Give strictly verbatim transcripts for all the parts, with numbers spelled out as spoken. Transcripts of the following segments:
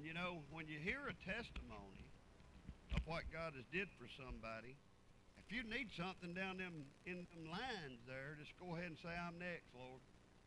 you know, when you hear a testimony of what God has did for somebody, if you need something down them in them lines there, just go ahead and say, I'm next, Lord.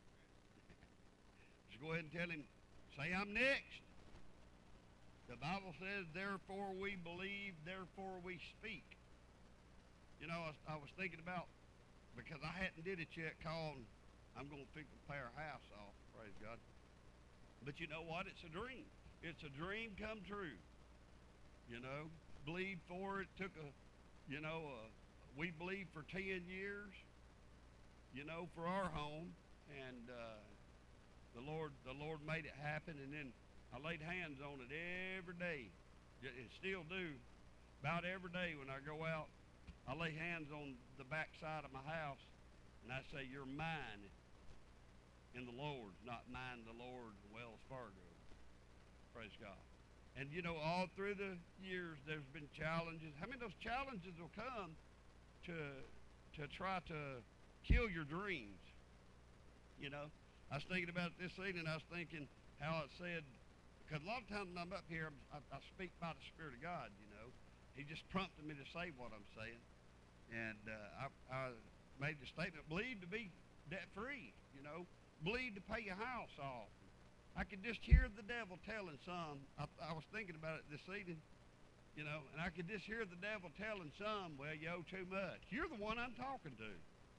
Just go ahead and tell him, say, I'm next. The Bible says, therefore we believe, therefore we speak. You know, I was, I was thinking about, because I hadn't did it yet, calling, I'm going to fix to pay our house off, praise God. But you know what? It's a dream. It's a dream come true. You know, believed for it. Took a, you know, uh, we believed for ten years, you know, for our home. And uh, the Lord the Lord made it happen. And then I laid hands on it every day. And still do. About every day when I go out, I lay hands on the back side of my house. And I say, you're mine in the Lord, not mine the Lord in Wells Fargo. Praise God. And, you know, all through the years, there's been challenges. How many of those challenges will come to to try to kill your dreams? You know, I was thinking about this evening. I was thinking how it said, because a lot of times when I'm up here, I, I speak by the Spirit of God, you know. He just prompted me to say what I'm saying. And uh, I, I made the statement, believe to be debt-free, you know. Believe to pay your house off. I could just hear the devil telling some, I, I was thinking about it this evening, you know, and I could just hear the devil telling some, well, you owe too much. You're the one I'm talking to.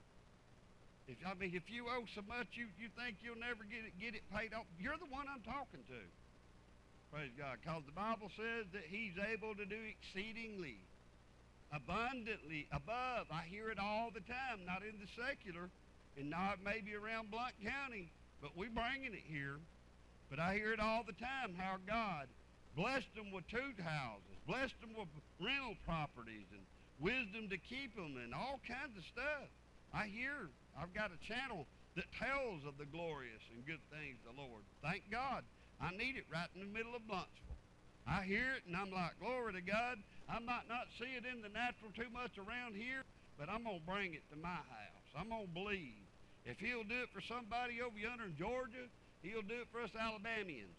If I mean, if you owe so much, you, you think you'll never get it, get it paid off, you're the one I'm talking to. Praise God, because the Bible says that he's able to do exceedingly, abundantly, above. I hear it all the time, not in the secular, and not maybe around Blount County, but we're bringing it here. But I hear it all the time, how God blessed them with two houses, blessed them with rental properties and wisdom to keep them and all kinds of stuff. I hear, I've got a channel that tells of the glorious and good things of the Lord. Thank God. I need it right in the middle of Blountsville. I hear it and I'm like, glory to God. I might not see it in the natural too much around here, but I'm going to bring it to my house. I'm going to believe. If he'll do it for somebody over yonder in Georgia, he'll do it for us Alabamians.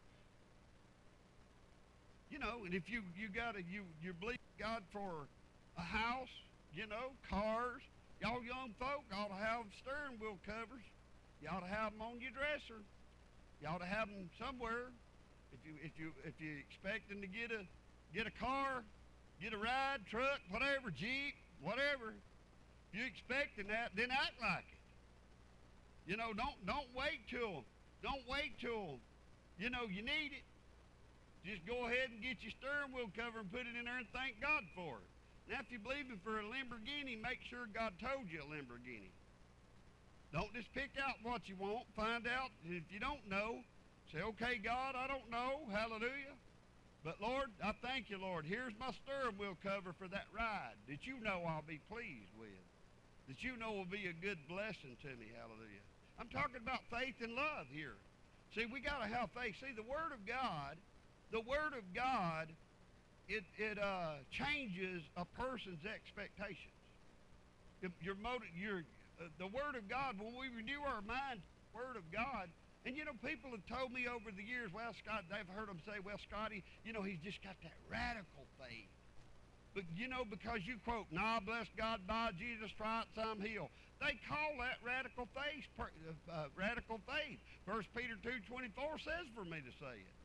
You know, and if you, you got to, you, you believe God for a house, you know, cars, y'all young folk ought to have steering wheel covers. You ought to have them on your dresser. You ought to have them somewhere. If you, if you, if you expecting to get a, get a car, get a ride, truck, whatever, Jeep, whatever, if you expecting that, then act like it. You know, don't, don't wait till Don't wait till, you know, you need it. Just go ahead and get your steering wheel cover and put it in there and thank God for it. Now, if you're believing for a Lamborghini, make sure God told you a Lamborghini. Don't just pick out what you want. Find out. If you don't know, say, okay, God, I don't know. Hallelujah. But, Lord, I thank you, Lord. Here's my steering wheel cover for that ride that you know I'll be pleased with, that you know will be a good blessing to me. Hallelujah. I'm talking about faith and love here. See, we got to have faith. See, the Word of God, the Word of God, it it uh, changes a person's expectations. If your motive, your uh, the Word of God. When we renew our mind, to the Word of God, and you know, people have told me over the years, well, Scott, they've heard them say, well, Scotty, you know, he's just got that radical faith. But you know, because you quote, "Nah, bless God, by Jesus' stripes I'm healed." They call that radical faith. Uh, radical faith. First Peter two twenty-four says for me to say it,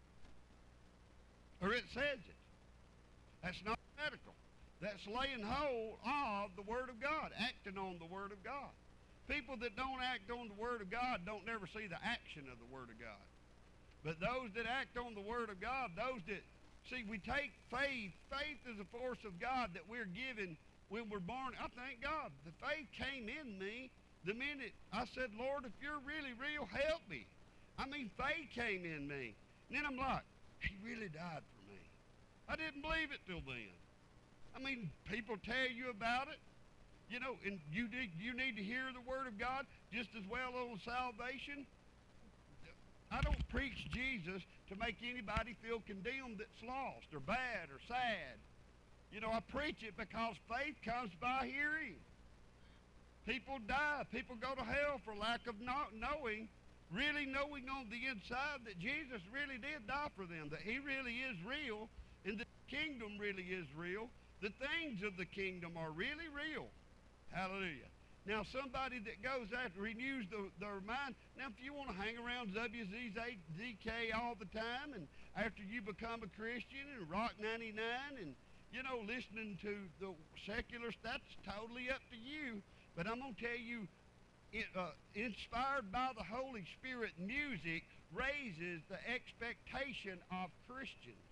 or it says it. That's not radical. That's laying hold of the Word of God, acting on the Word of God. People that don't act on the Word of God don't never see the action of the Word of God. But those that act on the Word of God, those that see, we take faith. Faith is a force of God that we're given when we're born. I thank God. The faith came in me the minute I said, Lord, if you're really real, help me. I mean, faith came in me. And then I'm like, he really died for me. I didn't believe it till then. I mean, people tell you about it, you know, and you, did, you need to hear the Word of God just as well on salvation. I don't preach Jesus to make anybody feel condemned that's lost or bad or sad. You know, I preach it because faith comes by hearing. People die. People go to hell for lack of not knowing really knowing on the inside that Jesus really did die for them, that he really is real, and the kingdom really is real. The things of the kingdom are really real. Hallelujah. Now, somebody that goes after, renews the, their mind. Now, if you want to hang around W Z K all the time, and after you become a Christian and Rock ninety-nine, and, you know, listening to the secular stuff, that's totally up to you. But I'm going to tell you, it, uh, inspired by the Holy Spirit, music raises the expectation of Christians.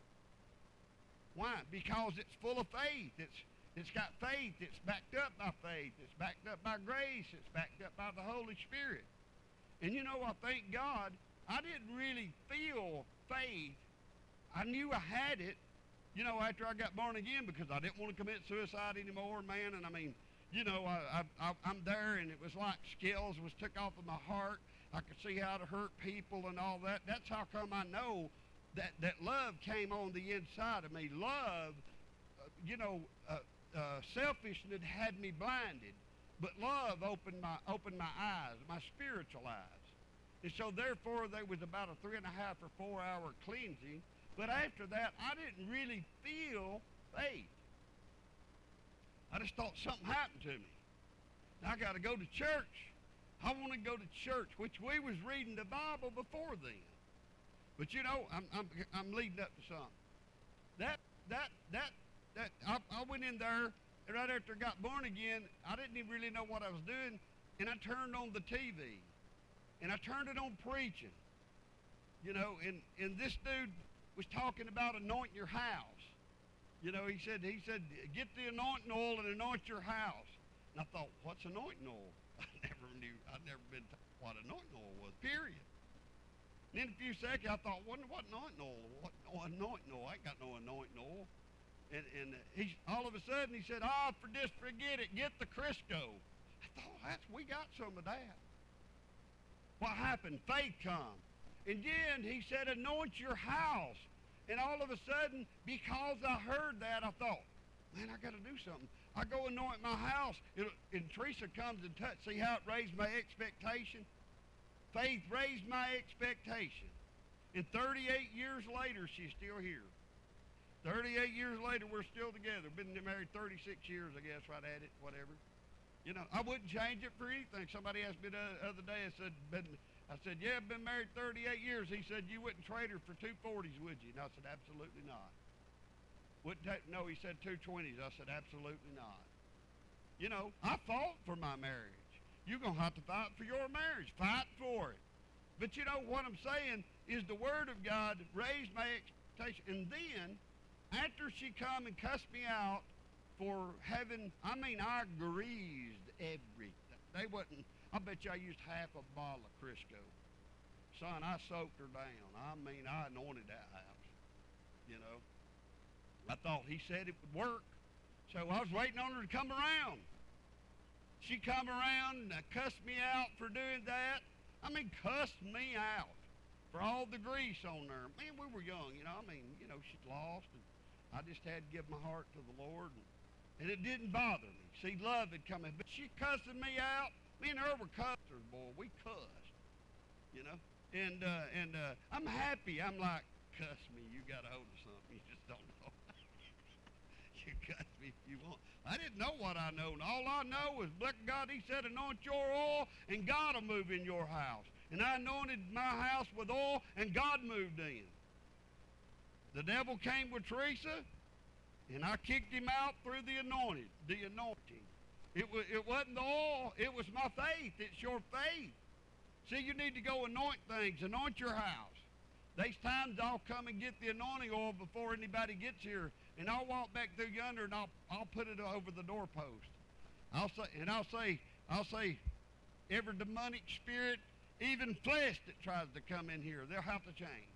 Why? Because it's full of faith. It's It's got faith. It's backed up by faith. It's backed up by grace. It's backed up by the Holy Spirit. And you know, I thank God, I didn't really feel faith. I knew I had it, you know, after I got born again, because I didn't want to commit suicide anymore, man. And I mean, you know, I, I, I'm there, and it was like scales was took off of my heart. I could see how to hurt people and all that. That's how come I know that, that love came on the inside of me. Love, uh, you know, uh, Uh, selfishness had me blinded, but love opened my opened my eyes, my spiritual eyes. And so therefore there was about a three and a half or four hour cleansing. But after that, I didn't really feel faith. I just thought something happened to me. Now I got to go to church. I want to go to church, which we was reading the Bible before then. But you know, I'm I'm I'm leading up to something. That that that. That I, I went in there, and right after I got born again, I didn't even really know what I was doing, and I turned on the T V, and I turned it on preaching, you know, and, and this dude was talking about anointing your house. You know, he said, he said, get the anointing oil and anoint your house. And I thought, what's anointing oil? I never knew, I'd never been taught what anointing oil was, period. And in a few seconds, I thought, what, what anointing oil? What oh, anointing oil? I ain't got no anointing oil. And, and he, all of a sudden he said, oh, for just forget it, get the Crisco. I thought, that's, we got some of that. What happened? Faith come. And then he said, anoint your house. And all of a sudden, because I heard that, I thought, man, I got to do something. I go anoint my house, it, and Teresa comes and touch. See how it raised my expectation? Faith raised my expectation. And thirty-eight years later, she's still here. thirty-eight years later, we're still together. Been married thirty-six years, I guess, right at it, whatever. You know, I wouldn't change it for anything. Somebody asked me the other day, I said, been, I said, yeah, I've been married thirty-eight years. He said, you wouldn't trade her for two forties, would you? And I said, absolutely not. Wouldn't take, no, he said two twenties. I said, absolutely not. You know, I fought for my marriage. You're going to have to fight for your marriage. Fight for it. But you know, what I'm saying is the Word of God raised my expectation. And then, after she come and cussed me out for having, I mean, I greased everything. They wasn't, I bet you I used half a bottle of Crisco. Son, I soaked her down. I mean, I anointed that house, you know. I thought he said it would work. So I was waiting on her to come around. She come around and cussed me out for doing that. I mean, cussed me out for all the grease on there. Man, we were young, you know. I mean, you know, she's lost, and I just had to give my heart to the Lord, and, and it didn't bother me. See, love had come in. But she cussing me out. Me and her were cussers, boy. We cussed, you know. And uh, and uh, I'm happy. I'm like, cuss me. You got a hold of something. You just don't know. You cuss me if you want. I didn't know what I know. And all I know is, look, God, he said, anoint your oil, and God will move in your house. And I anointed my house with oil, and God moved in. The devil came with Teresa, and I kicked him out through the anointing. The anointing. It was. It wasn't the oil. It was my faith. It's your faith. See, you need to go anoint things. Anoint your house. There's times I'll come and get the anointing oil before anybody gets here, and I'll walk back through yonder, and I'll I'll put it over the doorpost. I'll say, and I'll say, I'll say, every demonic spirit, even flesh that tries to come in here, they'll have to change.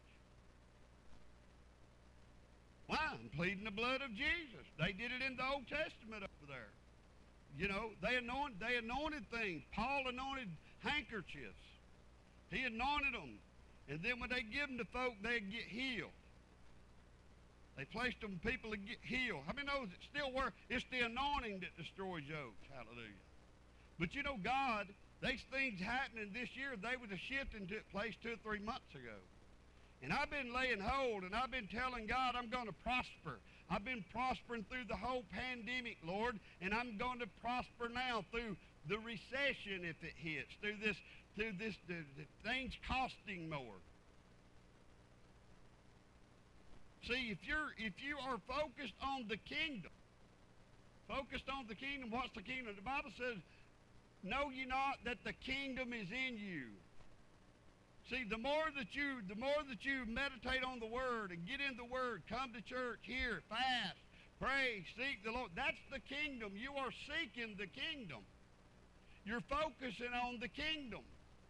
Why? I'm pleading the blood of Jesus. They did it in the Old Testament over there. You know, they anointed, they anointed things. Paul anointed handkerchiefs. He anointed them. And then when they give them to folk, they'd get healed. They placed them people to get healed. How many knows it still works? It's the anointing that destroys yokes. Hallelujah. But you know, God, These things happening this year, they was a shifting took place two or three months ago. And I've been laying hold, and I've been telling God I'm going to prosper. I've been prospering through the whole pandemic, Lord, and I'm going to prosper now through the recession if it hits, through this, through this, the, the things costing more. See, if you're if you are focused on the kingdom, focused on the kingdom, what's the kingdom? The Bible says, know ye not that the kingdom is in you. See, the more that you the more that you meditate on the Word and get in the Word, come to church, hear, fast, pray, seek the Lord, that's the kingdom. You are seeking the kingdom. You're focusing on the kingdom.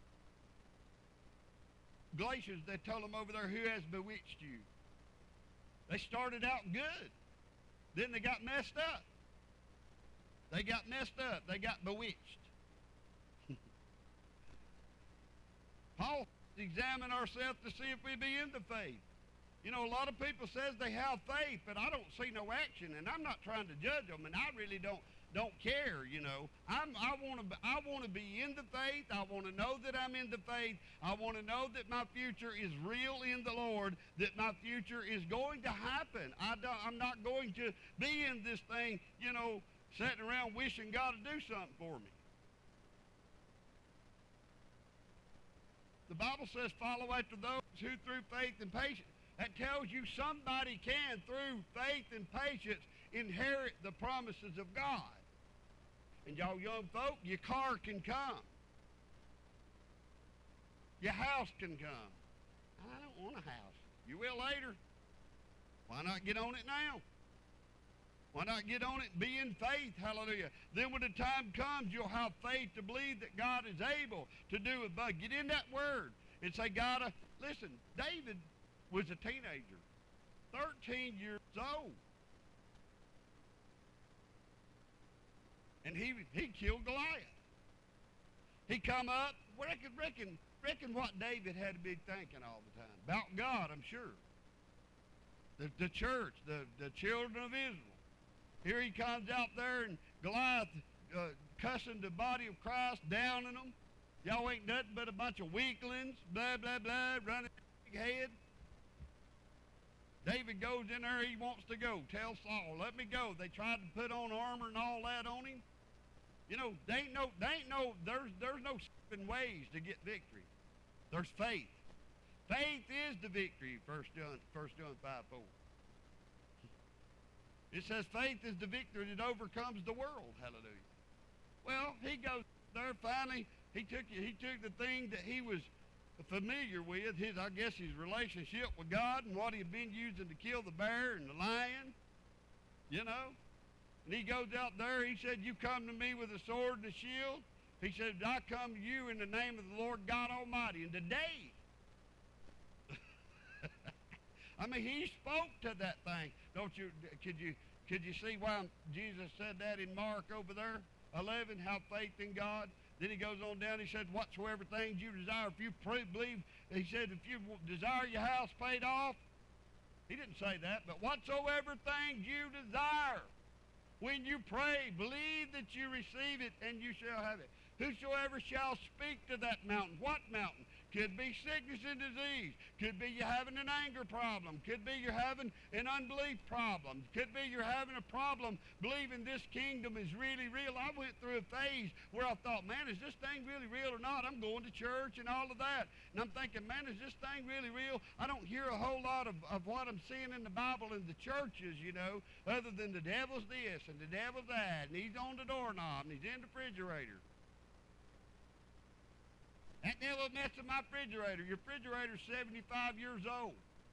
Galatians, they told them over there, who has bewitched you? They started out good. Then they got messed up. They got messed up. They got bewitched. Paul examine ourselves to see if we be in the faith. You know, a lot of people says they have faith, but I don't see no action, and I'm not trying to judge them, and I really don't don't care. You know, I'm I want to I want to be in the faith. I want to know that I'm in the faith. I want to know that my future is real in the Lord. That my future is going to happen. I don't, I'm not going to be in this thing, you know, sitting around wishing God to do something for me. The Bible says, follow after those who through faith and patience. That tells you somebody can, through faith and patience, inherit the promises of God. And y'all young folk, your car can come. Your house can come. I don't want a house. You will later. Why not get on it now? Why not get on it and be in faith? Hallelujah. Then when the time comes, you'll have faith to believe that God is able to do it. But get in that word and say, God, uh, listen, David was a teenager, thirteen years old. And he he killed Goliath. He come up, reckon, reckon, reckon what David had to be thinking all the time. About God, I'm sure. The, the church, the, the children of Israel. Here he comes out there, and Goliath uh, cussing the body of Christ, downing them. Y'all ain't nothing but a bunch of weaklings, blah, blah, blah, running big head. David goes in there, he wants to go. Tell Saul, let me go. They tried to put on armor and all that on him. You know, they ain't no, they ain't no, there's, there's no seven ways to get victory. There's faith. Faith is the victory, First John, First John five four. It says faith is the victory that overcomes the world. Hallelujah. Well, he goes there finally. He took he took the thing that he was familiar with, his I guess his relationship with God and what he had been using to kill the bear and the lion, you know. And he goes out there. He said, "You come to me with a sword and a shield." He said, "I come to you in the name of the Lord God Almighty." And today, I mean, he spoke to that thing. Don't you? Could you? Could you see why Jesus said that in Mark over there, eleven? Have faith in God. Then he goes on down. He said, "Whatsoever things you desire, if you pray, believe." He said, "If you desire your house paid off." He didn't say that, but whatsoever things you desire, when you pray, believe that you receive it, and you shall have it. Whosoever shall speak to that mountain. What mountain? Could be sickness and disease. Could be you having an anger problem. Could be you're having an unbelief problem. Could be you're having a problem believing this kingdom is really real. I went through a phase where I thought, man, is this thing really real or not? I'm going to church and all of that. And I'm thinking, man, is this thing really real? I don't hear a whole lot of, of what I'm seeing in the Bible in the churches, you know, other than the devil's this and the devil's that. And he's on the doorknob and he's in the refrigerator. That devil messed with my refrigerator. Your refrigerator's seventy-five years old.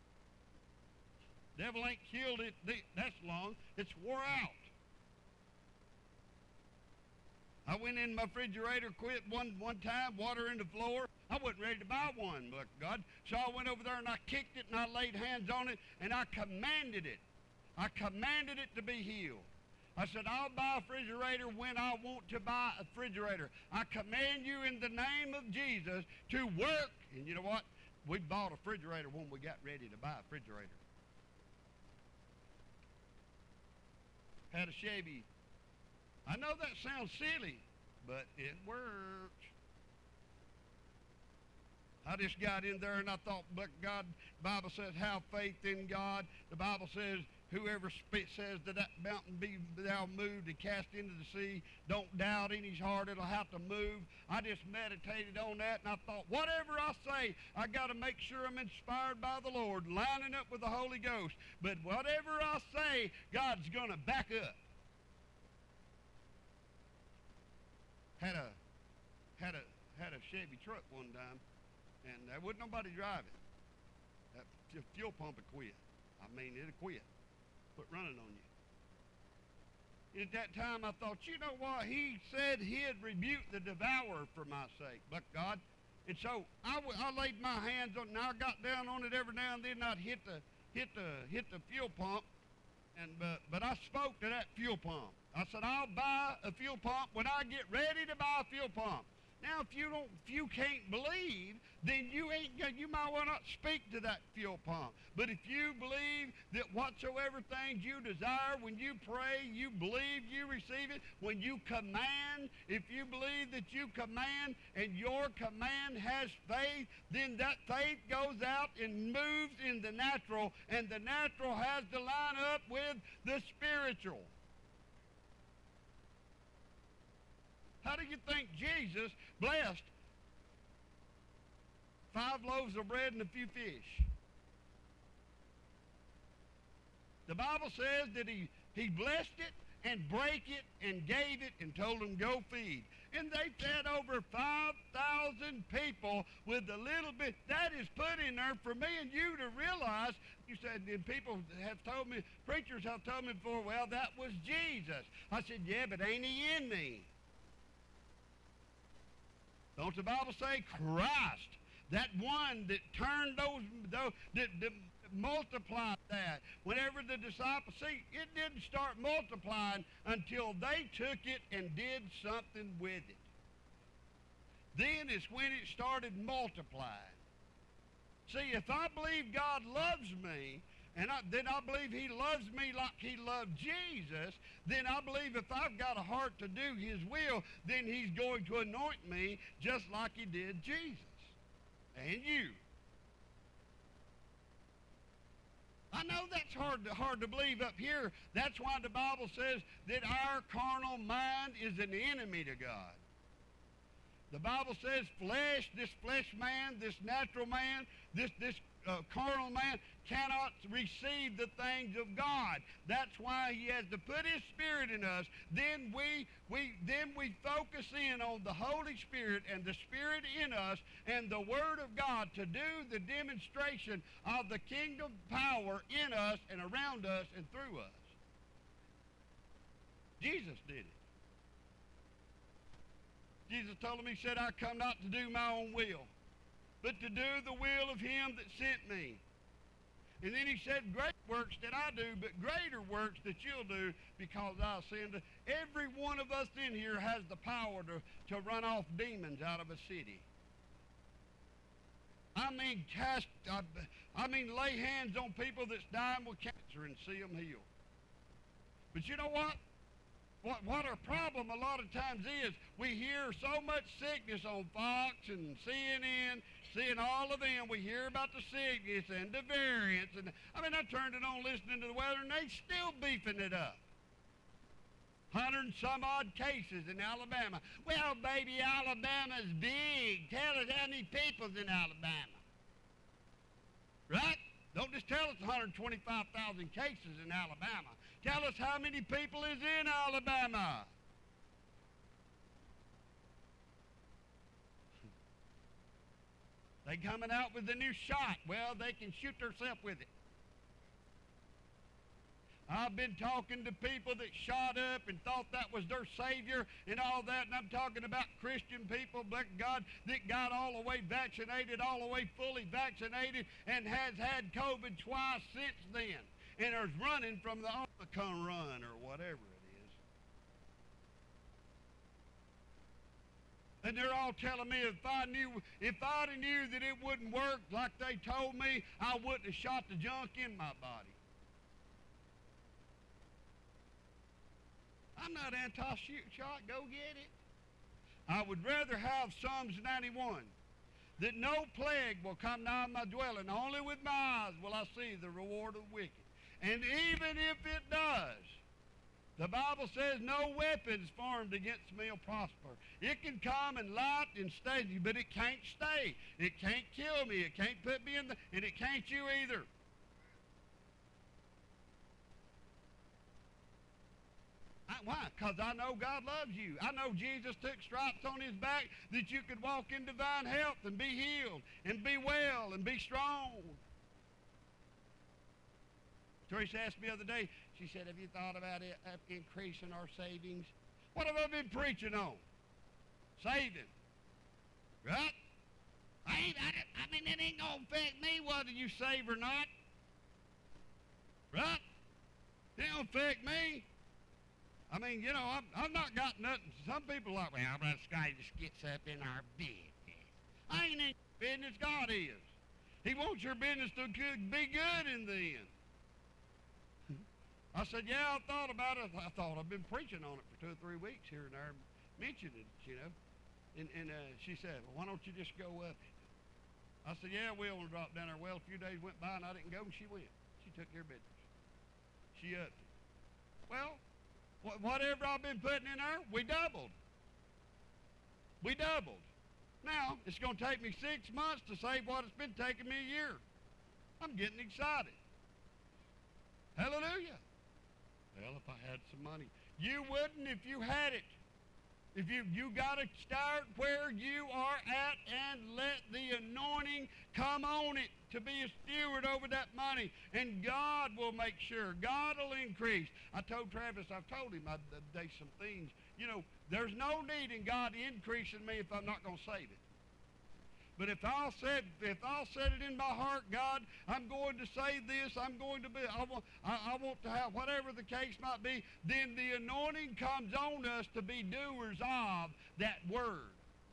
Devil ain't killed it that's long. It's wore out. I went in my refrigerator, quit one, one time, water in the floor. I wasn't ready to buy one, but God. So I went over there and I kicked it and I laid hands on it and I commanded it. I commanded it to be healed. I said, I'll buy a refrigerator when I want to buy a refrigerator. I command you in the name of Jesus to work. And you know what? We bought a refrigerator when we got ready to buy a refrigerator. Had a Chevy. I know that sounds silly, but it works. I just got in there and I thought, but God, the Bible says, have faith in God. The Bible says, whoever sp- says to that mountain, be thou moved and cast into the sea, don't doubt in his heart it'll have to move. I just meditated on that, and I thought, whatever I say, I got to make sure I'm inspired by the Lord, lining up with the Holy Ghost. But whatever I say, God's going to back up. Had a, had a, had a Chevy truck one time, and there wasn't nobody driving. That fuel pump had quit. I mean, it had quit. Quit running on you. At that time, I thought, you know what? He said he'd rebuke the devourer for my sake, but God. And so I, w- I laid my hands on it, and I got down on it every now and then. I'd hit the hit the hit the fuel pump, and but but I spoke to that fuel pump. I said, I'll buy a fuel pump when I get ready to buy a fuel pump. Now, if you don't, if you can't believe, then you ain't. You might well not speak to that fuel pump. But if you believe that whatsoever things you desire, when you pray, you believe, you receive it. When you command, if you believe that you command, and your command has faith, then that faith goes out and moves in the natural, and the natural has to line up with the spiritual. How do you think Jesus blessed five loaves of bread and a few fish? The Bible says that he, he blessed it and brake it and gave it and told them, go feed. And they fed over five thousand people with a little bit. That is put in there for me and you to realize. You said, and people have told me, preachers have told me before, well, that was Jesus. I said, yeah, but ain't he in me? Don't the Bible say Christ, that one that turned those, those that, that multiplied that. Whenever the disciples, see, it didn't start multiplying until they took it and did something with it. Then is when it started multiplying. See, if I believe God loves me, and I, then I believe he loves me like he loved Jesus, then I believe if I've got a heart to do his will, then he's going to anoint me just like he did Jesus and you. I know that's hard to, hard to believe up here. That's why the Bible says that our carnal mind is an enemy to God. The Bible says flesh, this flesh man, this natural man, this, this uh, carnal man cannot receive the things of God. That's why he has to put his Spirit in us. Then we, we, then we focus in on the Holy Spirit and the Spirit in us and the Word of God to do the demonstration of the kingdom power in us and around us and through us. Jesus did it. Jesus told him, he said, I come not to do my own will, but to do the will of him that sent me. And then he said, great works that I do, but greater works that you'll do because I ascend. Every one of us in here has the power to, to run off demons out of a city. I mean, cast, I, I mean, lay hands on people that's dying with cancer and see them healed. But you know what? What, what our problem a lot of times is, we hear so much sickness on Fox and C N N, seeing all of them. We hear about the sickness and the variants. And I mean, I turned it on listening to the weather, and they still beefing it up. Hundred and some odd cases in Alabama. Well, baby, Alabama's big. Tell us how many people's in Alabama. Right? Don't just tell us one hundred twenty-five thousand cases in Alabama. Tell us how many people is in Alabama. They coming out with the new shot. Well, they can shoot themselves with it. I've been talking to people that shot up and thought that was their Savior and all that, and I'm talking about Christian people, but God, that got all the way vaccinated, all the way fully vaccinated, and has had COVID twice since then, and is running from the Omicron run or whatever it is. And they're all telling me if I knew, if I'd have knew that it wouldn't work like they told me, I wouldn't have shot the junk in my body. I'm not anti-shot. Go get it. I would rather have Psalms ninety-one. that no plague will come nigh my dwelling. Only with my eyes will I see the reward of the wicked. And even if it does, the Bible says no weapons formed against me will prosper. It can come and light and stay, but it can't stay. It can't kill me. It can't put me in the, and it can't you either. I, why? Because I know God loves you. I know Jesus took stripes on his back that you could walk in divine health and be healed and be well and be strong. Teresa asked me the other day, she said, have you thought about it, uh, increasing our savings? What have I been preaching on? Saving. Right? I, ain't, I, I mean, it ain't going to affect me whether you save or not. Right? It don't affect me. I mean, you know, I've, I've not got nothing. Some people are like, well, this guy just gets up in our business. I ain't in your business. God is. He wants your business to be good in the end. I said, yeah, I thought about it. I thought I've been preaching on it for two or three weeks here and there, mentioning it, you know. And, and uh, she said, well, why don't you just go up it? I said, yeah, we'll drop down there. Well, a few days went by and I didn't go, and she went. She took care of business. She upped it. Well, wh- whatever I've been putting in there, we doubled. We doubled. Now, it's going to take me six months to save what it's been taking me a year. I'm getting excited. Hallelujah. Well, if I had some money. You wouldn't if you had it. If you you got to start where you are at and let the anointing come on it to be a steward over that money. And God will make sure. God will increase. I told Travis, I've told him I, there's some things. You know, there's no need in God increasing me if I'm not going to save it. But if I'll set, if I'll set it in my heart, God, I'm going to say this, I'm going to be, I want, I, I want to have whatever the case might be, then the anointing comes on us to be doers of that word.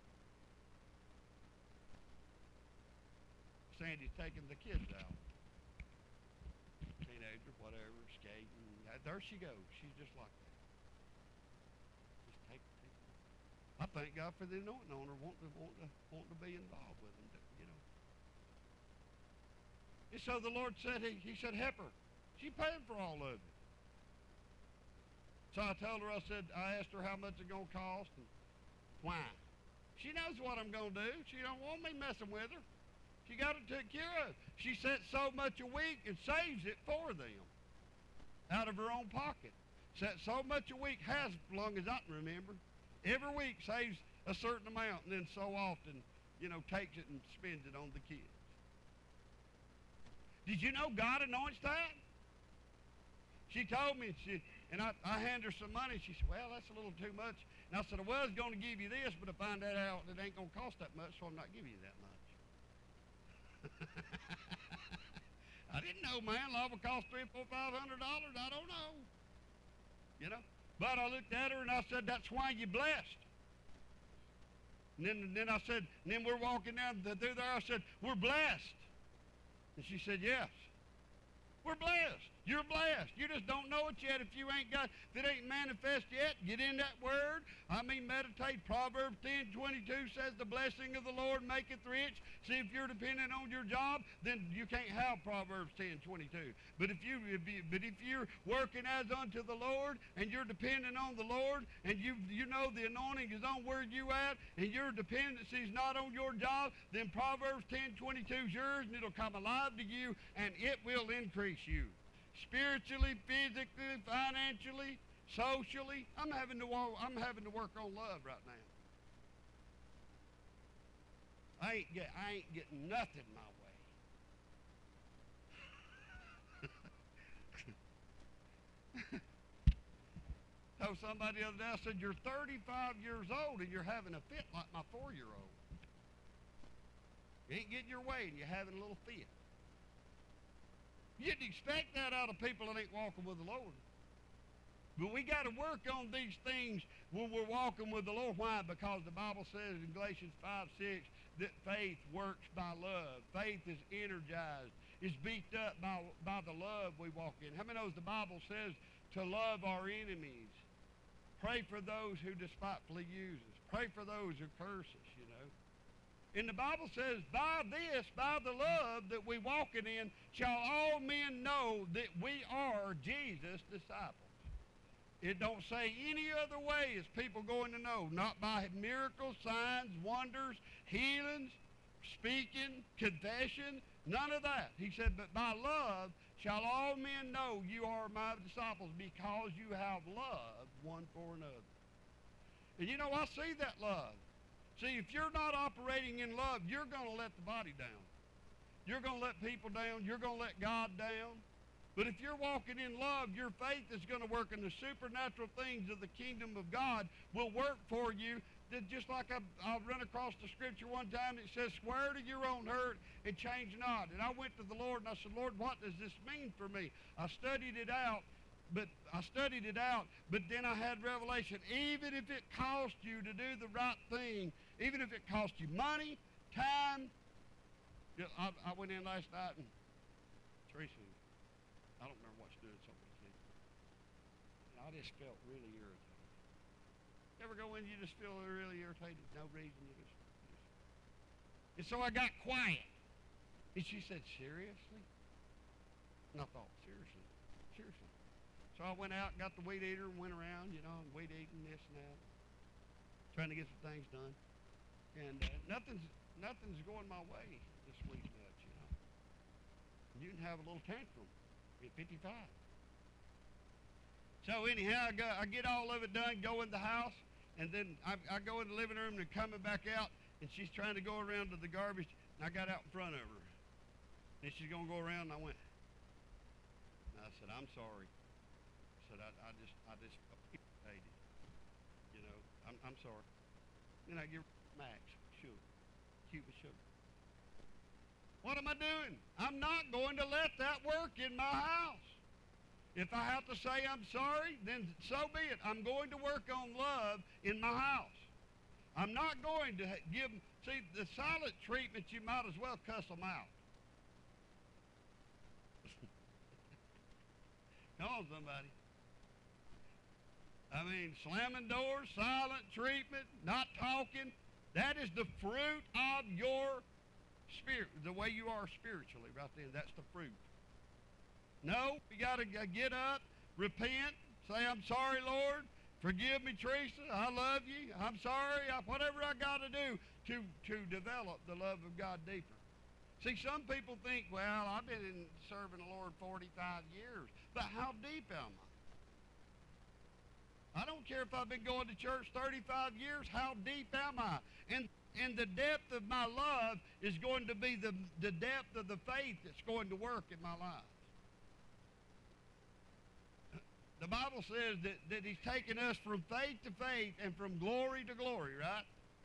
Sandy's taking the kids out. Teenager, whatever, skating. There she goes. She's just like that. Just take, take. I thank God for the anointing on her, wanting to, wanting to, wanting to be involved with them, you know. And so the Lord said, he, he said, help her. She paid for all of it. So I told her, I said, I asked her how much it's going to cost and why. She knows what I'm going to do. She don't want me messing with her. She got it took care of. She sets so much a week and saves it for them out of her own pocket. Set so much a week, has as long as I can remember. Every week saves a certain amount, and then so often, you know, takes it and spends it on the kids. Did you know God anoints that? She told me, she, and I, I handed her some money. She said, well, that's a little too much. And I said, I was going to give you this, but I find that out it ain't going to cost that much, so I'm not giving you that much. I didn't know, man. Love will cost three, four, five hundred dollars. I don't know. You know? But I looked at her and I said, that's why you're blessed. And then, then I said, and then we're walking down through there. I said, we're blessed. And she said, yes. We're blessed. You're blessed. You just don't know it yet if you ain't got, if it ain't manifest yet. Get in that word. I mean, meditate. Proverbs ten twenty-two says the blessing of the Lord maketh rich. See, if you're dependent on your job, then you can't have Proverbs ten twenty-two. But if you, if you, but if you're working as unto the Lord and you're dependent on the Lord and you you know the anointing is on where you at and your dependency is not on your job, then Proverbs ten twenty-two is yours and it'll come alive to you and it will increase you. Spiritually, physically, financially, socially. I'm having to walk, I'm having to work on love right now. I ain't get I ain't getting nothing my way. Told somebody the other day, I said, you're thirty-five years old and you're having a fit like my four-year-old. You ain't getting your way and you're having a little fit. You'd expect that out of people that ain't walking with the Lord. But we got to work on these things when we're walking with the Lord. Why? Because the Bible says in Galatians five six that faith works by love. Faith is energized. It's beat up by, by the love we walk in. How many knows the Bible says to love our enemies? Pray for those who despitefully use us. Pray for those who curse us, you know. And the Bible says, by this, by the love that we walking in, shall all men know that we are Jesus' disciples. It don't say any other way is people going to know. Not by miracles, signs, wonders, healings, speaking, confession, none of that. He said, but by love shall all men know you are my disciples because you have loved one for another. And you know, I see that love. See, if you're not operating in love, you're going to let the body down. You're going to let people down. You're going to let God down. But if you're walking in love, your faith is going to work, and the supernatural things of the kingdom of God will work for you. That just like I, I run across the scripture one time, it says, swear to your own hurt and change not. And I went to the Lord and I said, Lord, what does this mean for me? I studied it out, but I studied it out, but then I had revelation. Even if it cost you to do the right thing, even if it cost you money, time. You know, I, I went in last night and Teresa, I don't remember what she did, something like that. And I just felt really irritated. You ever go in, you just feel really irritated, no reason, you just, just. And so I got quiet. And she said, seriously? And I thought, seriously, seriously. So I went out and got the weed eater and went around, you know, and weed eating this and that, trying to get some things done. And uh, nothing's nothing's going my way this week much, you know. You can have a little tantrum at fifty-five. So anyhow, I, go, I get all of it done, go in the house, and then I, I go in the living room and coming back out, and she's trying to go around to the garbage, and I got out in front of her. And she's going to go around, and I went, and I said, I'm sorry. I said, I, I just I just irritated. You know, I'm, I'm sorry. Then I give Max sugar, Cuban sugar. What am I doing? I'm not going to let that work in my house. If I have to say I'm sorry, then so be it. I'm going to work on love in my house. I'm not going to give, see, the silent treatment, you might as well cuss them out. Come on, somebody. I mean, slamming doors, silent treatment, not talking, that is the fruit of your spirit, the way you are spiritually right then. That's the fruit. No, you got to get up, repent, say, I'm sorry, Lord. Forgive me, Teresa. I love you. I'm sorry. I, whatever I got to do to, to develop the love of God deeper. See, some people think, well, I've been in serving the Lord forty-five years, but how deep am I? I don't care if I've been going to church thirty-five years, how deep am I? And and the depth of my love is going to be the, the depth of the faith that's going to work in my life. The Bible says that, that he's taken us from faith to faith and from glory to glory, right?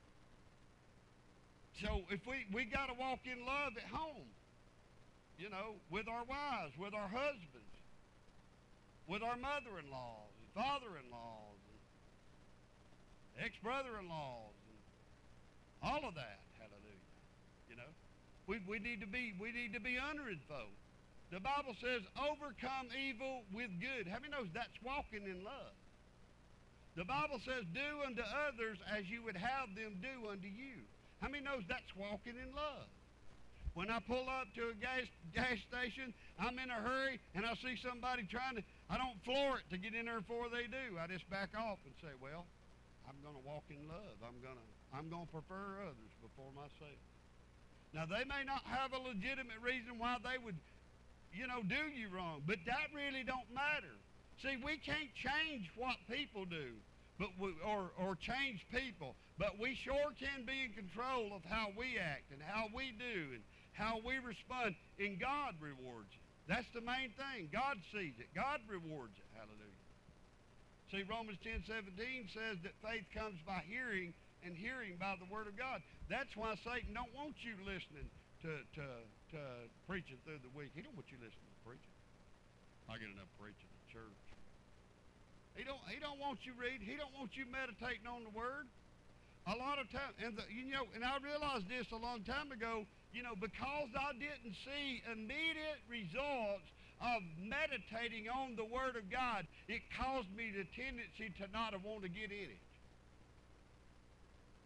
So if we, we got to walk in love at home, you know, with our wives, with our husbands, with our mother-in-laws, and father-in-laws, and ex-brother-in-laws, all of that, hallelujah. You know, we we need to be we need to be honoring folk. The Bible says, "Overcome evil with good." How many knows that's walking in love? The Bible says, "Do unto others as you would have them do unto you." How many knows that's walking in love? When I pull up to a gas gas station, I'm in a hurry, and I see somebody trying to, I don't floor it to get in there before they do. I just back off and say, "Well, I'm going to walk in love. I'm going to." I'm going to prefer others before myself. Now, they may not have a legitimate reason why they would, you know, do you wrong, but that really don't matter. See, we can't change what people do, but we, or, or change people, but we sure can be in control of how we act and how we do and how we respond, and God rewards it. That's the main thing. God sees it. God rewards it. Hallelujah. See, Romans ten seventeen says that faith comes by hearing, and hearing by the word of God. That's why Satan don't want you listening to, to, to preaching through the week. He don't want you listening to preaching. I get enough preaching at church. He don't, he don't want you read. He don't want you meditating on the word. A lot of time, and the, you know, and I realized this a long time ago, you know, because I didn't see immediate results of meditating on the word of God, it caused me the tendency to not want to get in it.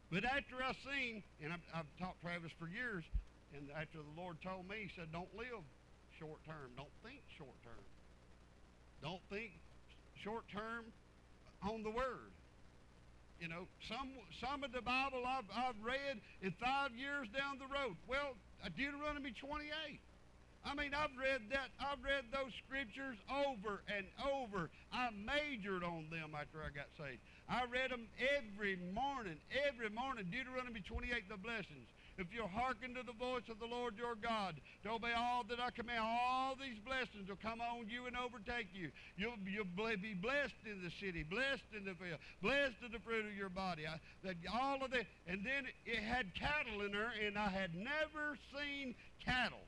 But after I seen, and I've, I've taught Travis for years, and after the Lord told me, he said, don't live short term. Don't think short term. Don't think short term on the Word. You know, some some of the Bible I've, I've read in five years down the road. Well, Deuteronomy twenty-eight. I mean, I've read that. I've read those scriptures over and over. I majored on them after I got saved. I read them every morning, every morning. Deuteronomy twenty-eight, the blessings. If you'll hearken to the voice of the Lord your God, to obey all that I command, all these blessings will come on you and overtake you. You'll, you'll be blessed in the city, blessed in the field, blessed in the fruit of your body. I, that all of that. And then it had cattle in there, and I had never seen cattle.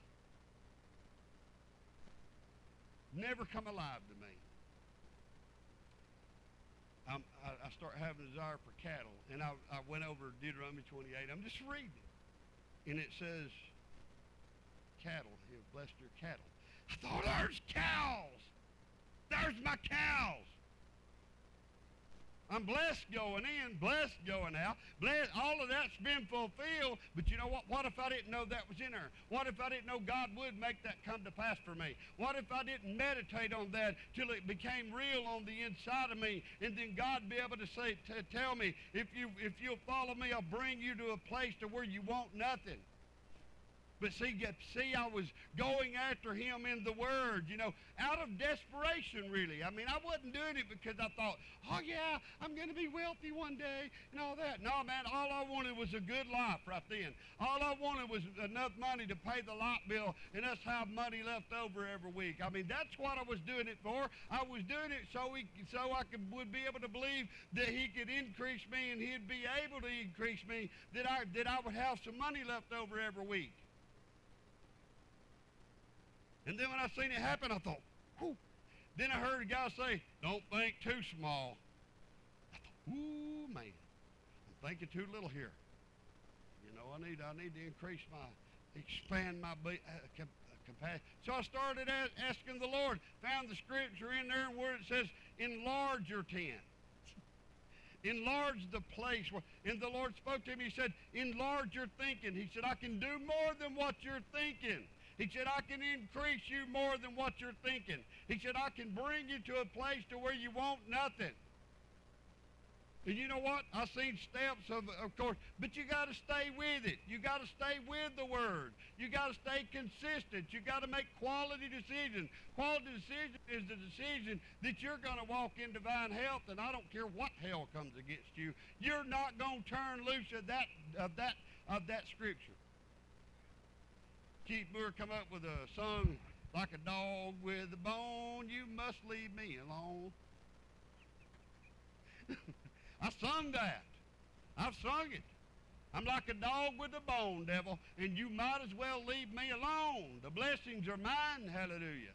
Never come alive to me. I'm, I, I start having a desire for cattle, and I, I went over Deuteronomy twenty-eight. I'm just reading it. And it says, cattle, he'll bless your cattle. I thought, there's cows. There's my cows. I'm blessed going in, blessed going out. Blessed, all of that's been fulfilled. But you know what? What if I didn't know that was in there? What if I didn't know God would make that come to pass for me? What if I didn't meditate on that till it became real on the inside of me? And then God be able to say, to tell me, if you if you'll follow me, I'll bring you to a place to where you want nothing. But see, see, I was going after him in the Word, you know, out of desperation, really. I mean, I wasn't doing it because I thought, oh, yeah, I'm going to be wealthy one day and all that. No, man, all I wanted was a good life right then. All I wanted was enough money to pay the light bill and us have money left over every week. I mean, that's what I was doing it for. I was doing it so he, so I could, would be able to believe that he could increase me and he'd be able to increase me, that I, that I would have some money left over every week. And then when I seen it happen, I thought, whew. Then I heard a guy say, don't think too small. I thought, ooh, man, I'm thinking too little here. You know, I need I need to increase my, expand my uh, compassion. So I started asking the Lord, found the scripture in there where it says, enlarge your tent. Enlarge the place. Where, and the Lord spoke to me. He said, enlarge your thinking. He said, I can do more than what you're thinking. He said, I can increase you more than what you're thinking. He said, I can bring you to a place to where you want nothing. And you know what? I've seen steps of, of course, but you got to stay with it. You got to stay with the Word. You got to stay consistent. You got to make quality decisions. Quality decision is the decision that you're going to walk in divine health, and I don't care what hell comes against you. You're not going to turn loose of that of that of that scripture. Keith Moore come up with a song, like a dog with a bone, you must leave me alone. I sung that. I've sung it. I'm like a dog with a bone, devil, and you might as well leave me alone. The blessings are mine, hallelujah.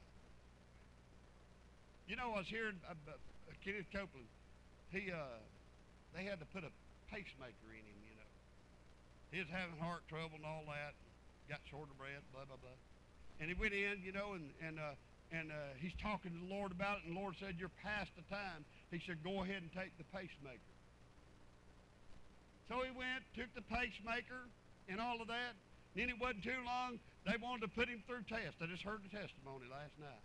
You know, I was hearing uh, uh, Kenneth Copeland. He, uh, they had to put a pacemaker in him, you know. He was having heart trouble and all that. Got short of breath, blah, blah, blah. And he went in, you know, and and uh, and uh, he's talking to the Lord about it, and the Lord said, you're past the time. He said, go ahead and take the pacemaker. So he went, took the pacemaker and all of that. Then it wasn't too long, they wanted to put him through tests. I just heard the testimony last night.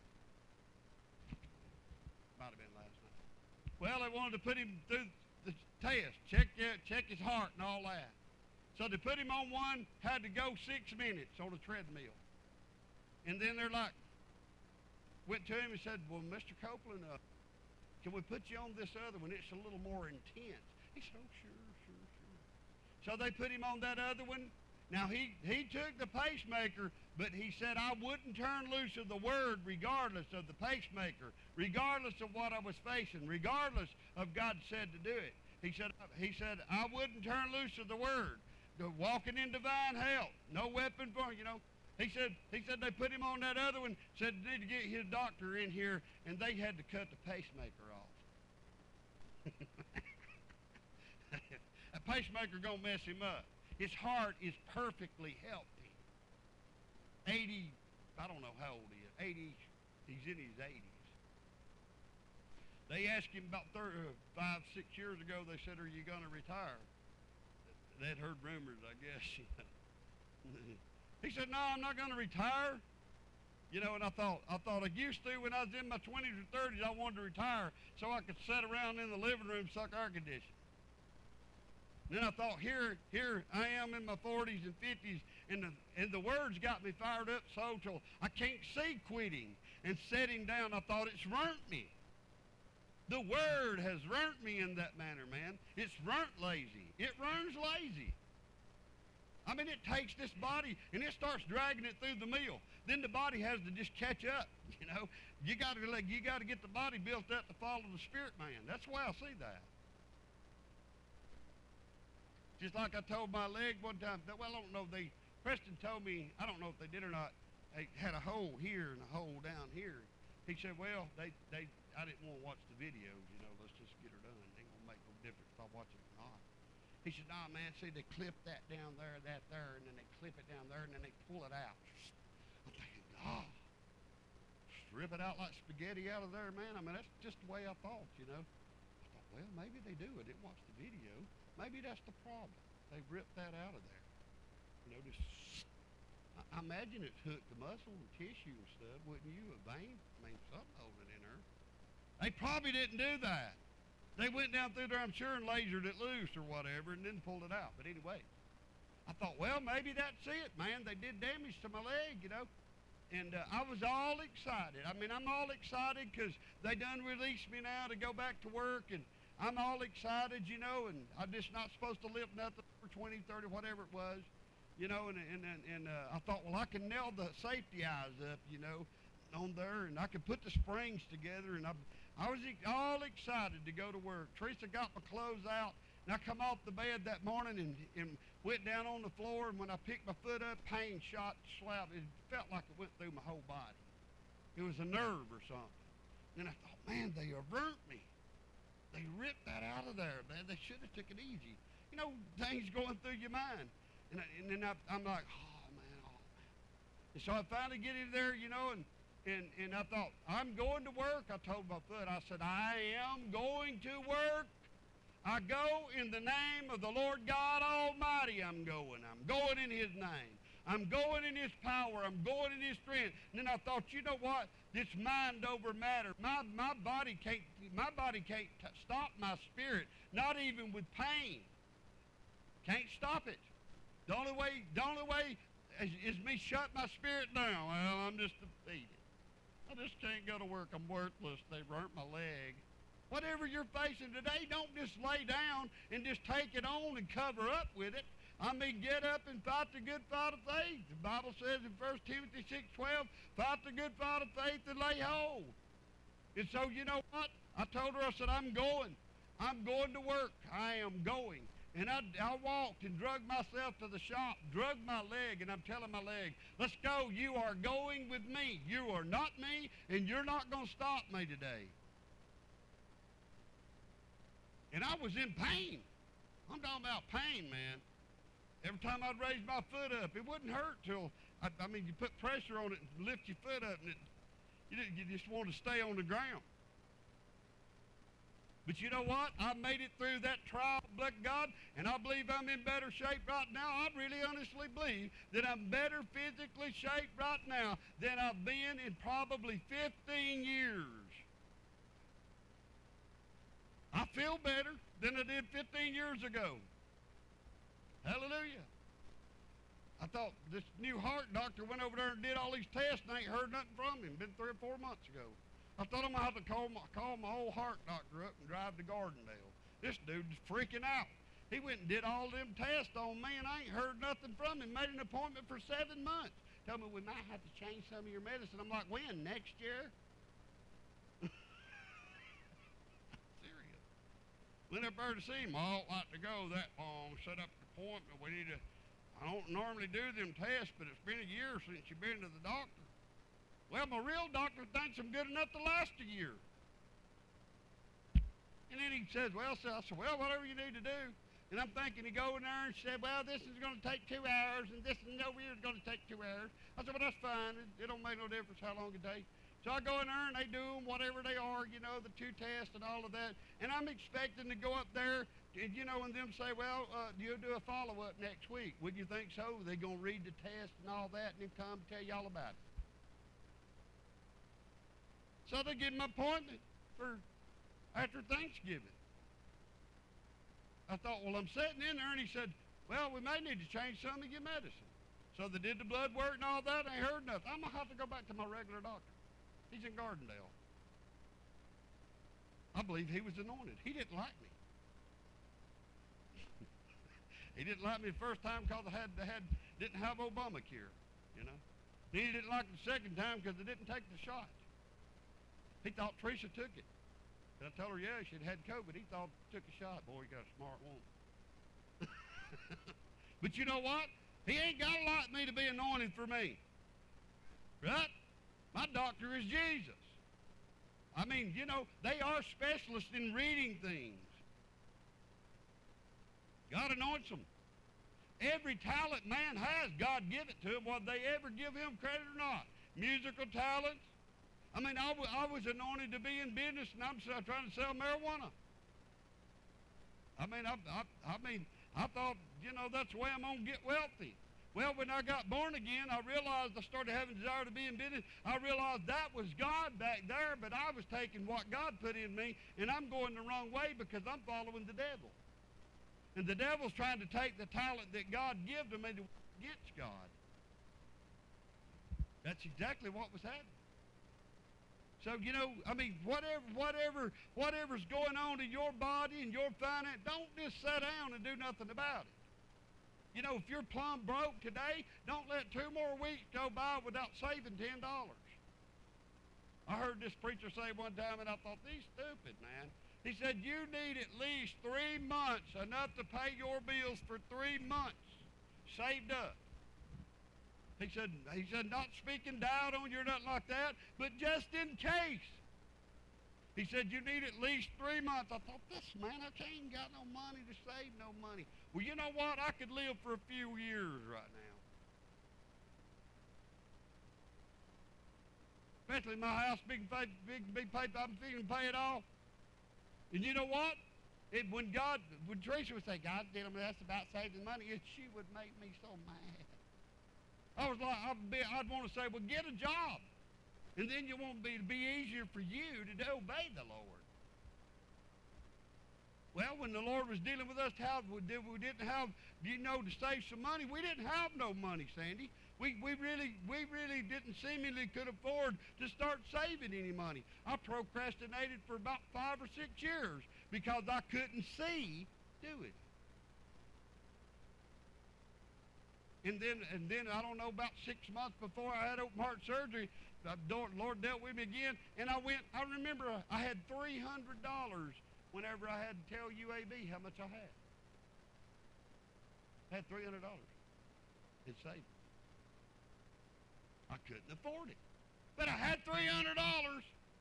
Might have been last night. Well, they wanted to put him through the test, check, check his heart and all that. So they put him on one, had to go six minutes on a treadmill. And then they're like, went to him and said, well, Mister Copeland, uh, can we put you on this other one? It's a little more intense. He said, oh, sure, sure, sure. So they put him on that other one. Now, he, he took the pacemaker, but he said, I wouldn't turn loose of the Word regardless of the pacemaker, regardless of what I was facing, regardless of God said to do it. He said, he said I wouldn't turn loose of the Word. Walking in divine health, no weapon for, you know. He said, he said they put him on that other one, said they need to get his doctor in here, and they had to cut the pacemaker off. A pacemaker gonna mess him up. His heart is perfectly healthy. eighty, I don't know how old he is, eighty, he's in his eighties. They asked him about thirty, five, six years ago, they said, are you gonna retire? they'd heard rumors, I guess. He said, no, I'm not going to retire. You know, and I thought, I thought I used to when I was in my twenties or thirties, I wanted to retire so I could sit around in the living room, suck air conditioning. Then I thought, here, here I am in my forties and fifties, and the, and the words got me fired up so till I can't see quitting and setting down. I thought, it's ruined me. The word has ruined me in that manner, man. It's ruined lazy. It runs lazy. I mean, it takes this body, and it starts dragging it through the mill. Then the body has to just catch up, you know. You got to like, you got to get the body built up to follow the spirit man. That's the way I see that. Just like I told my leg one time, well, I don't know, they, Preston told me, I don't know if they did or not, they had a hole here and a hole down here. He said, well, they, they, I didn't want to watch the videos, you know, let's just get her done. It ain't going to make no difference if I watch it or not. He said, nah, man, see, they clip that down there, that there, and then they clip it down there, and then they pull it out. I'm thinking, God, strip it out like spaghetti out of there, man. I mean, that's just the way I thought, you know. I thought, well, maybe they do. I didn't watch the video. Maybe that's the problem. They ripped that out of there. You know, just, I, I imagine it's hooked to muscle and tissue and stuff, wouldn't you? A vein? I mean, something holding it in there. They probably didn't do that. They went down through there, I'm sure, and lasered it loose or whatever, and then pulled it out. But anyway, I thought, well, maybe that's it, man. They did damage to my leg, you know. And uh, I was all excited. I mean, I'm all excited because they done released me now to go back to work, and I'm all excited, you know, and I'm just not supposed to lift nothing for twenty, thirty, whatever it was, you know. And, and, and, and uh, I thought, well, I can nail the safety eyes up, you know, on there, and I could put the springs together, and I I was all excited to go to work. Teresa got my clothes out, and I come off the bed that morning and, and went down on the floor, and when I picked my foot up, pain shot, slap. It felt like it went through my whole body. It was a nerve or something. Then I thought, man, they have burnt me. They ripped that out of there, man. They should have took it easy. You know, things going through your mind. And, I, and then I, I'm like, oh, man, oh, man. And so I finally get in there, you know, and And, and I thought, I'm going to work. I told my foot, I said, I am going to work. I go in the name of the Lord God Almighty. I'm going. I'm going in His name. I'm going in His power. I'm going in His strength. And then I thought, you know what? This mind over matter. My, my body can't, my body can't t- stop my spirit, not even with pain. Can't stop it. The only way, the only way is, is me shut my spirit down. Well, I'm just defeated. I just can't go to work. I'm worthless. They burnt my leg. Whatever you're facing today, don't just lay down and just take it on and cover up with it. I mean, get up and fight the good fight of faith. The Bible says in First Timothy six twelve, fight the good fight of faith and lay hold. And so, you know what? I told her, I said, I'm going. I'm going to work. I am going. And I, I walked and drug myself to the shop, drug my leg, and I'm telling my leg, let's go. You are going with me. You are not me, and you're not going to stop me today. And I was in pain. I'm talking about pain, man. Every time I'd raise my foot up, it wouldn't hurt till, I, I mean, you put pressure on it and lift your foot up, and it, you, you just want to stay on the ground. But you know what? I made it through that trial, bless God, and I believe I'm in better shape right now. I really honestly believe that I'm better physically shaped right now than I've been in probably fifteen years. I feel better than I did fifteen years ago. Hallelujah. I thought this new heart doctor went over there and did all these tests, and I ain't heard nothing from him. Been three or four months ago. I thought I'm going to have to call my, call my old heart doctor up and drive to Gardendale. This dude's freaking out. He went and did all them tests on me, and I ain't heard nothing from him. Made an appointment for seven months. Told me we might have to change some of your medicine. I'm like, when? Next year? Serious. Went up there to see him. I don't like to go that long. Set up an appointment. We need to, I don't normally do them tests, but it's been a year since you've been to the doctor. Well, my real doctor thinks I'm good enough to last a year. And then he says, well, so I said, well, whatever you need to do. And I'm thinking, he go in there and said, well, this is going to take two hours, and this is over here is going to take two hours. I said, well, that's fine. It, it don't make no difference how long it takes. So I go in there, and they do them, whatever they are, you know, the two tests and all of that. And I'm expecting to go up there and, you know, and them say, well, uh, you'll do a follow-up next week. Would you think so? They're going to read the test and all that and then come and tell you all about it. So they give him an appointment for after Thanksgiving. I thought, well, I'm sitting in there, and he said, well, we may need to change some of your medicine. So they did the blood work and all that, and I heard nothing. I'm going to have to go back to my regular doctor. He's in Gardendale. I believe he was anointed. He didn't like me. He didn't like me the first time because I had, I had, didn't have Obamacare, you know. Then he didn't like me the second time because I didn't take the shot. He thought Teresa took it. And I told her, yeah, she'd had COVID. He thought took a shot. Boy, he got a smart woman. But you know what? He ain't got to like me to be anointed for me. Right? My doctor is Jesus. I mean, you know, they are specialists in reading things. God anoints them. Every talent man has, God give it to him, whether they ever give him credit or not. Musical talents. I mean, I, w- I was anointed to be in business, and I'm s- trying to sell marijuana. I mean, I, I, I mean, I thought, you know, that's the way I'm going to get wealthy. Well, when I got born again, I realized I started having a desire to be in business. I realized that was God back there, but I was taking what God put in me, and I'm going the wrong way because I'm following the devil. And the devil's trying to take the talent that God gives them and against God. That's exactly what was happening. So, you know, I mean, whatever, whatever, whatever's going on in your body and your finance, don't just sit down and do nothing about it. You know, if you're plumb broke today, don't let two more weeks go by without saving ten dollars. I heard this preacher say one time, and I thought, he's stupid, man. He said, you need at least three months, enough to pay your bills for three months, saved up. He said, he said, not speaking down on you or nothing like that, but just in case. He said, you need at least three months. I thought, this man, I ain't got no money to save no money. Well, you know what? I could live for a few years right now. Especially my house, big, big, big, big paid, I'm thinking to pay it off. And you know what? It, when God, when Teresa would say, God's dealing with us about saving money, it, she would make me so mad. I was like, I'd, be, I'd want to say, well, get a job. And then you won't be, it'll be easier for you to obey the Lord. Well, when the Lord was dealing with us, how we, did, we didn't have, you know, to save some money. We didn't have no money, Sandy. We, we really we really didn't seemingly could afford to start saving any money. I procrastinated for about five or six years because I couldn't see do it. And then and then I don't know, about six months before I had open heart surgery, the Lord dealt with me again, and I went. I remember I had three hundred dollars whenever I had to tell U A B how much I had. I had three hundred dollars in savings. I couldn't afford it. But I had three hundred dollars.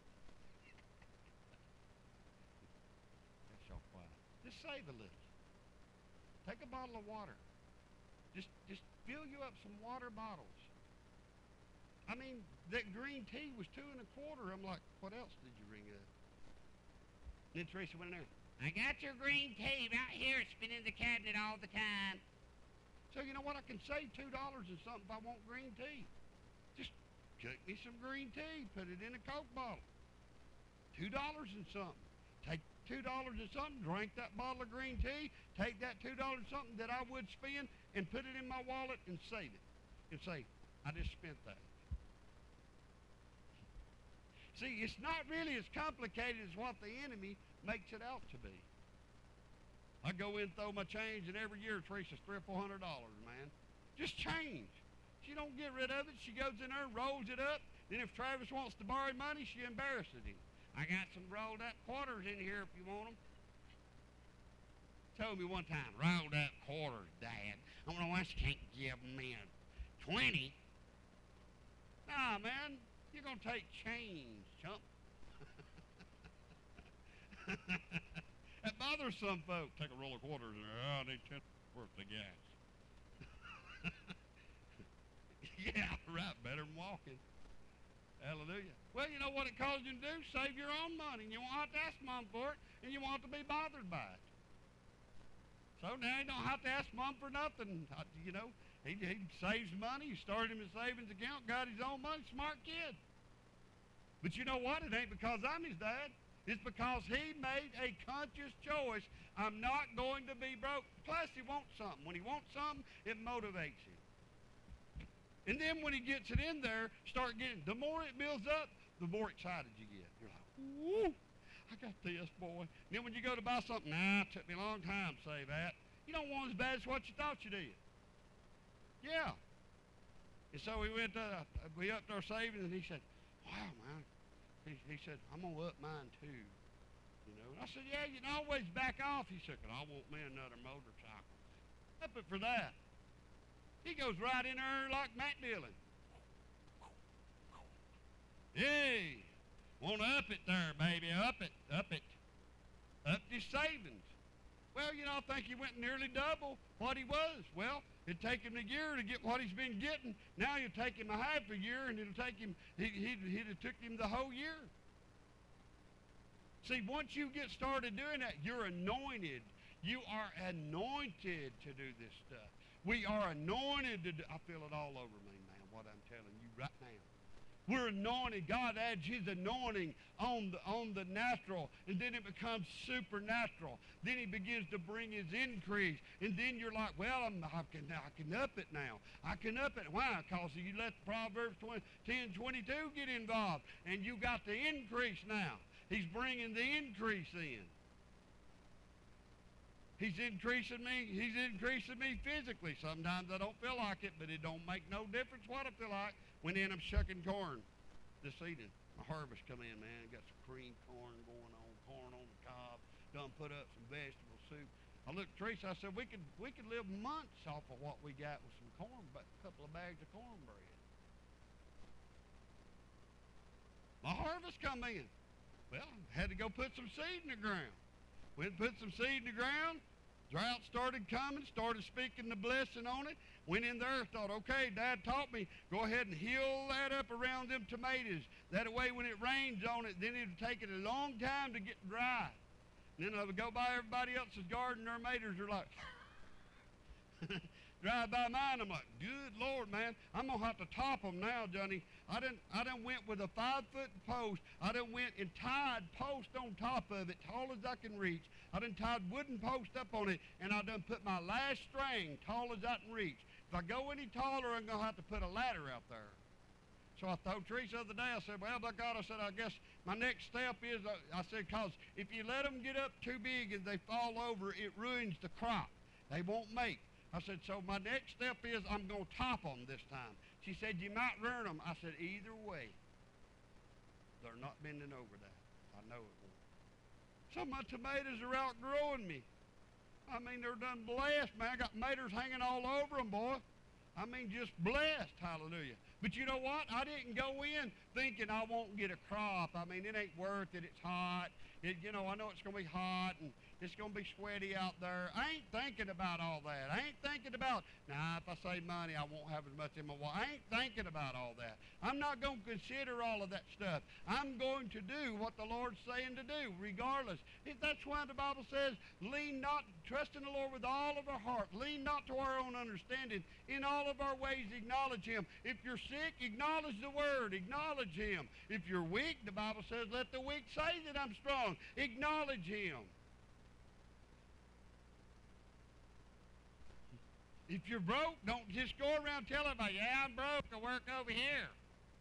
That's so quiet. Just save a little. Take a bottle of water. Just just fill you up some water bottles. I mean, that green tea was two and a quarter. I'm like, what else did you ring up? And then Teresa went in there. I got your green tea right here. It's been in the cabinet all the time. So you know what? I can save two dollars or something if I want green tea. Just cook me some green tea, put it in a Coke bottle. Two dollars and something. Take two dollars and something, drink that bottle of green tea, take that two dollars and something that I would spend and put it in my wallet and save it. And say, I just spent that. See, it's not really as complicated as what the enemy makes it out to be. I go in, throw my change, and every year Teresa's three or four hundred dollars, man. Just change. She don't get rid of it. She goes in there, rolls it up. Then if Travis wants to borrow money, she embarrasses him. I got some rolled up quarters in here if you want them. Told me one time, rolled up quarters, Dad. I don't know why she can't give me a twenty. Nah, man, you're going to take change, chump. That bothers some folks. Take a roll of quarters and oh, I need ten worth of gas. Yeah, right, better than walking. Hallelujah. Well, you know what it calls you to do? Save your own money. And you won't have to ask Mom for it, and you won't have to be bothered by it. So now he don't have to ask Mom for nothing. I, you know, he, he saves money. He started him a savings account, got his own money. Smart kid. But you know what? It ain't because I'm his dad. It's because he made a conscious choice. I'm not going to be broke. Plus, he wants something. When he wants something, it motivates him. And then when he gets it in there, start getting, the more it builds up, the more excited you get. You're like, woo, I got this, boy. And then when you go to buy something, nah, it took me a long time to save that. You don't want as bad as what you thought you did. Yeah. And so we went, uh, we upped our savings, and he said, wow, man. He, he said, I'm going to up mine too. You know, and I said, yeah, you can always back off. He said, I want me another motorcycle. Up it for that. He goes right in there like Matt Dillon. Hey, want to up it there, baby. Up it, up it. Up his savings. Well, you know, I think he went nearly double what he was. Well, it'd take him a year to get what he's been getting. Now you'll take him a half a year, and it'll take him, he, he'd, he'd have took him the whole year. See, once you get started doing that, you're anointed. You are anointed to do this stuff. We are anointed to do, I feel it all over me, man, what I'm telling you right now. We're anointed. God adds his anointing on the, on the natural, and then it becomes supernatural. Then he begins to bring his increase. And then you're like, well, I'm, I, can, I can up it now. I can up it. Why? Because you let Proverbs ten twenty-two get involved, and you got the increase now. He's bringing the increase in. He's increasing me. He's increasing me physically. Sometimes I don't feel like it, but it don't make no difference what I feel like. Went in, I'm shucking corn this evening. My harvest come in, man. Got some cream corn going on, corn on the cob. Done put up some vegetable soup. I looked at Teresa. I said, we could we could live months off of what we got with some corn, but a couple of bags of cornbread. My harvest come in. Well, I had to go put some seed in the ground. Went and put some seed in the ground. Drought started coming, started speaking the blessing on it. Went in there, thought, okay, Dad taught me, go ahead and heal that up around them tomatoes. That way when it rains on it, then it'll take it a long time to get dry. And then I would go by everybody else's garden, their tomatoes are like, drive by mine, I'm like, good Lord, man, I'm going to have to top them now, Johnny. I done, I done went with a five-foot post. I done went and tied post on top of it, tall as I can reach. I done tied wooden post up on it, and I done put my last string tall as I can reach. If I go any taller, I'm going to have to put a ladder out there. So I told Teresa the other day, I said, well, by God, I said, I guess my next step is, uh, I said, because if you let them get up too big and they fall over, it ruins the crop. They won't make. I said, so my next step is I'm going to top them this time. She said, you might ruin them. I said, either way, they're not bending over that. I know it won't. Some of my tomatoes are outgrowing me. I mean, they're done blessed, man. I got tomatoes hanging all over them, boy. I mean, just blessed, hallelujah. But you know what? I didn't go in thinking I won't get a crop. I mean, it ain't worth it. It's hot. It, you know, I know it's going to be hot, and it's going to be sweaty out there. I ain't thinking about all that. I ain't thinking about, nah, if I save money, I won't have as much in my wallet. I ain't thinking about all that. I'm not going to consider all of that stuff. I'm going to do what the Lord's saying to do, regardless. If that's why the Bible says, lean not, trust in the Lord with all of our heart. Lean not to our own understanding. In all of our ways, acknowledge him. If you're sick, acknowledge the word. Acknowledge him. If you're weak, the Bible says, let the weak say that I'm strong. Acknowledge him. If you're broke, don't just go around telling everybody, yeah, I'm broke, I work over here.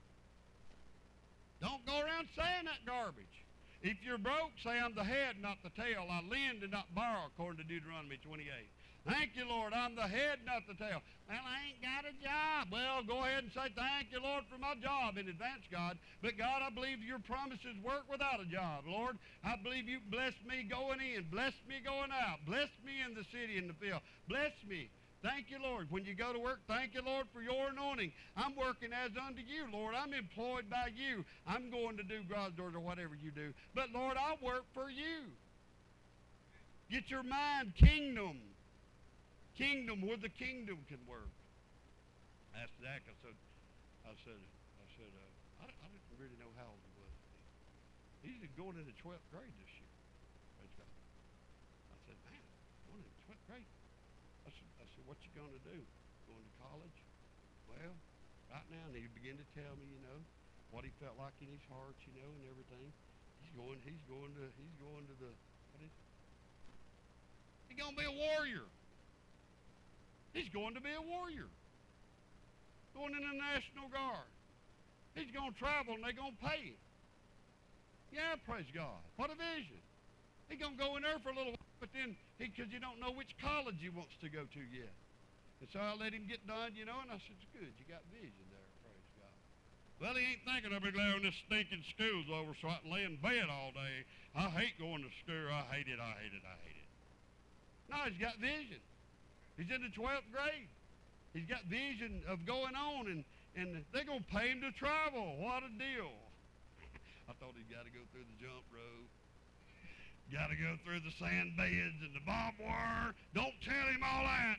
Don't go around saying that garbage. If you're broke, say I'm the head, not the tail. I lend and not borrow, according to Deuteronomy twenty-eight. Thank you, Lord, I'm the head, not the tail. Well, I ain't got a job. Well, go ahead and say, thank you, Lord, for my job in advance, God. But, God, I believe your promises work without a job, Lord. I believe you blessed me going in, blessed me going out, blessed me in the city and the field. Bless me. Thank you, Lord. When you go to work, thank you, Lord, for your anointing. I'm working as unto you, Lord. I'm employed by you. I'm going to do God's doors or whatever you do. But, Lord, I work for you. Get your mind kingdom. Kingdom where the kingdom can work. I asked Zach, I said, I said, I said, uh, I, I didn't really know how old he was. He's going into twelfth grade this year. Praise God. I said, man, going into What, great. I said, I said, what you going to do? Going to college? Well, right now, and he began to tell me, you know, what he felt like in his heart, you know, and everything. He's going, he's going to, he's going to the, what is it? He's going to be a warrior. He's going to be a warrior. Going in the National Guard. He's going to travel and they're going to pay him. Yeah, praise God. What a vision. He's going to go in there for a little while, but then, because you don't know which college he wants to go to yet. And so I let him get done, you know, and I said, it's good. You got vision there, praise God. Well, he ain't thinking I'll be glad when this stinking school's over so I can lay in bed all day. I hate going to school. I hate it, I hate it, I hate it. No, he's got vision. He's in the twelfth grade. He's got vision of going on, and, and they're going to pay him to travel. What a deal. I thought he'd got to go through the jump rope. Got to go through the sand beds and the barbed wire. Don't tell him all that.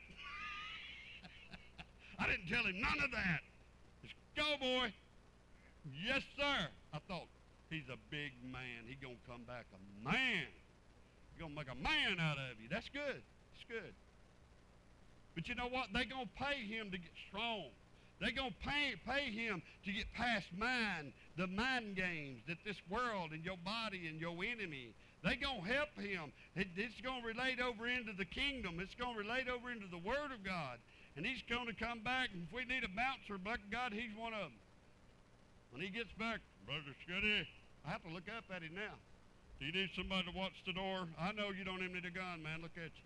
I didn't tell him none of that. Just go, boy. Yes, sir. I thought, he's a big man. He's going to come back a man. He's going to make a man out of you. That's good. That's good. But you know what? They're going to pay him to get strong. They're going to pay, pay him to get past mind, the mind games that this world and your body and your enemy, they're going to help him. It, it's going to relate over into the kingdom. It's going to relate over into the Word of God. And he's going to come back, and if we need a bouncer, but God, he's one of them. When he gets back, Brother Scuddy, I have to look up at him now. Do you need somebody to watch the door? I know you don't even need a gun, man. Look at you.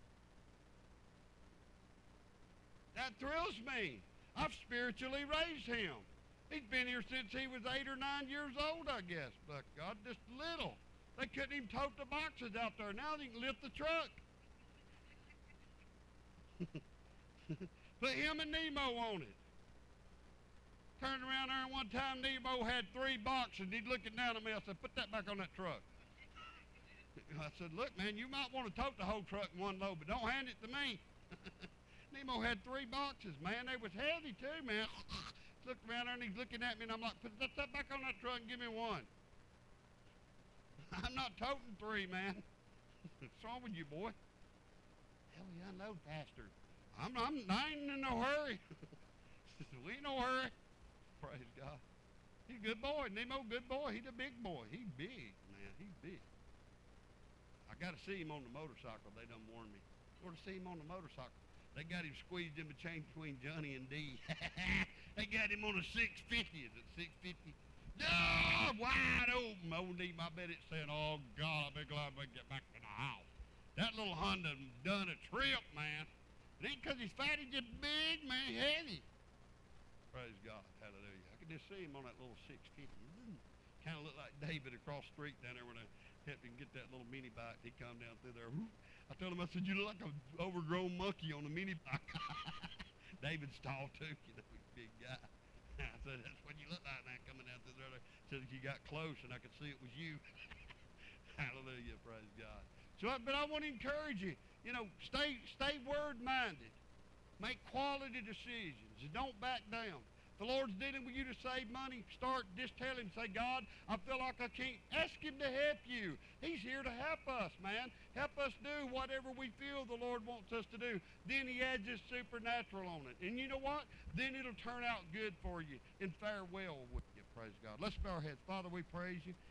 That thrills me. I've spiritually raised him. He's been here since he was eight or nine years old, I guess. But God, just little. They couldn't even tote the boxes out there. Now they can lift the truck. Put him and Nemo on it. Turned around there, and one time Nemo had three boxes. He's looking down at me. I said, put that back on that truck. I said, look, man, you might want to tote the whole truck in one load, but don't hand it to me. Nemo had three boxes, man. They was heavy, too, man. Looked around there, and he's looking at me, and I'm like, put that, that back on that truck and give me one. I'm not toting three, man. What's wrong with you, boy? Hell, yeah, I know, Pastor. I'm, I'm, I ain't in no hurry. We ain't no hurry. Praise God. He's a good boy. Nemo, good boy. He's a big boy. He's big, man. He's big. I got to see him on the motorcycle. They done warned me. Got to see him on the motorcycle. They got him squeezed in between between Johnny and D. They got him on a six fifty. Is it six fifty? No, wide open. Old D, I bet it's saying, oh, God, I'll be glad we get back to the house. That little Honda done a trip, man. It ain't because he's fat, he's just big, man, heavy. Praise God, hallelujah. I could just see him on that little six fifty. Kind of looked like David across the street down there when I helped him get that little mini bike. He come down through there. Whoop. I told him, I said, you look like an overgrown monkey on a mini bike. David's tall, too, you know, he's a big guy. I said, that's what you look like, man, coming down through there. I said, you got close, and I could see it was you. Hallelujah, praise God. So, but I want to encourage you, you know, stay, stay word-minded. Make quality decisions, and don't back down. The Lord's dealing with you to save money. Start, just tell him, say, God, I feel like I can't. Ask him to help you. He's here to help us, man. Help us do whatever we feel the Lord wants us to do. Then he adds his supernatural on it. And you know what? Then it'll turn out good for you and fare well with you, praise God. Let's bow our heads. Father, we praise you.